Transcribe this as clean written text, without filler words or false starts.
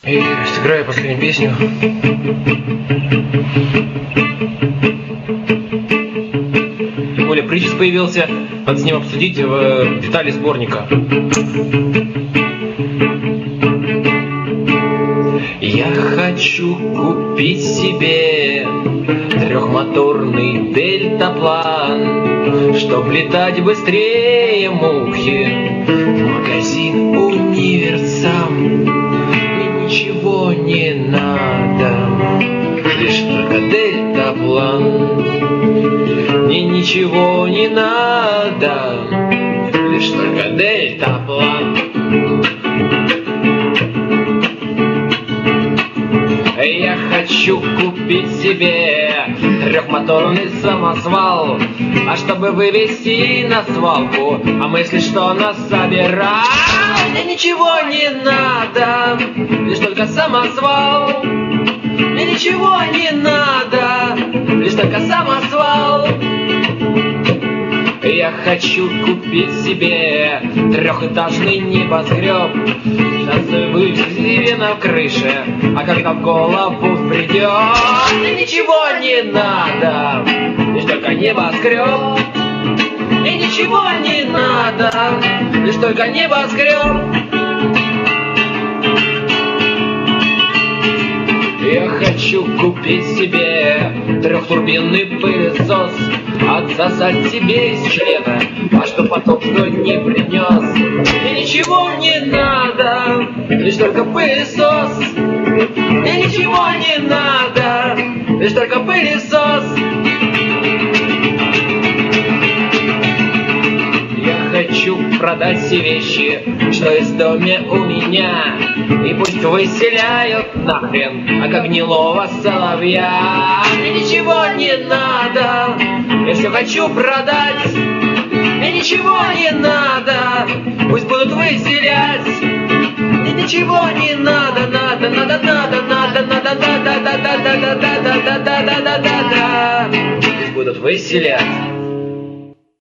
И сыграю последнюю песню. Коля Причес появился, надо с ним обсудить детали сборника. Я хочу купить себе трехмоторный дельтаплан, чтоб летать быстрее мухи. В магазин универсам мне ничего не надо, лишь только дельтаплан. Мне ничего не надо, лишь только дельтаплан. Я хочу купить себе трехмоторный самосвал, а чтобы вывести на свалку, а мысли, что нас собирать, мне ничего не надо, лишь только самосвал. Мне ничего не надо, лишь только самосвал. Я хочу купить себе трехэтажный небоскреб, сейчас вывезли на крыше, а когда в голову придет, мне ничего не надо, лишь только небоскреб. Мне ничего не надо, лишь только небоскреб. Я хочу купить себе трехтурбинный пылесос, отсосать себе из члена, а что потом что не принес. Мне ничего не надо, лишь только пылесос. Мне ничего не надо, лишь только пылесос. Я хочу продать все вещи, что есть в доме у меня, и пусть выселяют нахрен, а как гнилого соловья. Мне ничего не надо, я все хочу продать. Мне ничего не надо, пусть будут выселять. Мне ничего не надо, надо, надо, надо, надо, надо, надо, надо, надо, надо, надо, надо, надо, надо, пусть будут выселять.